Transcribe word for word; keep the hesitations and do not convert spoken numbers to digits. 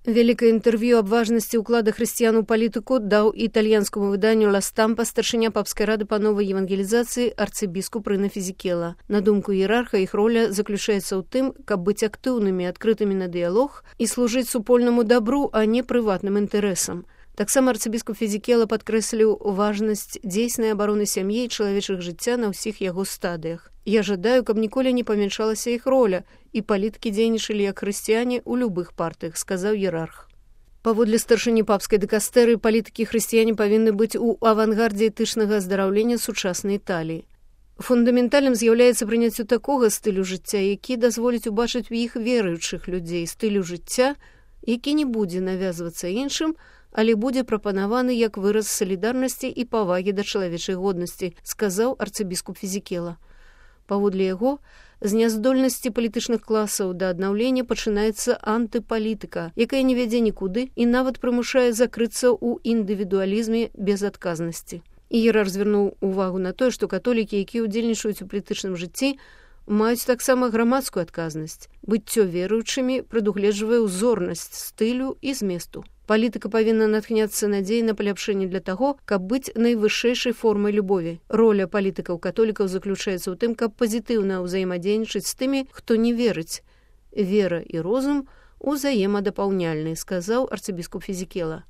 Вялікае інтэрв'ю аб важнасці ўклада хрысціян у палітыку даў італьянскаму выданню «Ла Стампа» старшыня папскай рады па новай евангелізацыі арцыбіскуп Рына Фізікела. На думку іерарха, іх роля заключаецца ў тым, каб быць актыўнымі, адкрытымі на дыялог і служыць супольнаму дабру, а не прыватным інтарэсам. Таксама арцыбіскуп Фізікела падкрэсліў важнасць дзейснай абароны сям'і і чалавечых жыцця на ўсіх яго стадыях. «Я жадаю, каб ніколі не памяншалася іх роля, і палітыкі дзейнічалі як хрысціяне ў любых партыях», сказаў іерарх. Паводле старшыні папскай дыкастэрыі, палітыкі хрысціяне павінны быць у авангардзе этычнага аздараўлення сучаснай Італіі. Фундаментальным з'яўляецца прыняццё такога стылю жыцця, які дазволіць убачыць у іх веруючых людзей, стылю жыцця, які не будзе навязвацца іншым, але будзе прапанаваны як выраз салідарнасці і павагі да чалавечай годнасці, сказаў арцыбіскуп Фізікела. Паводле яго, з няздольнасці палітычных класаў да аднаўлення пачынаецца антыпалітыка, якая не вядзе нікуды і нават прымушае закрыцца ў індывідуалізме без адказнасці. Іерарх звярнуў увагу на тое, што католікі, якія ўдзельнічаюць у палітычным жыцці, маюць таксама грамадскую адказнасць. Быццё веруючымі прадугледжвае ўзорнасць стылю і зместу. Палітыка павінна натхняцца надзеяй на паляпшэнне для таго, каб быць найвышэйшай формай любові. Роля палітыкаў-католікаў заключаецца ў тым, каб пазітыўна ўзаемадзейнічаць з тымі, хто не верыць. Вера і розум узаемадапаўняльны, сказаў арцыбіскуп Фізікела.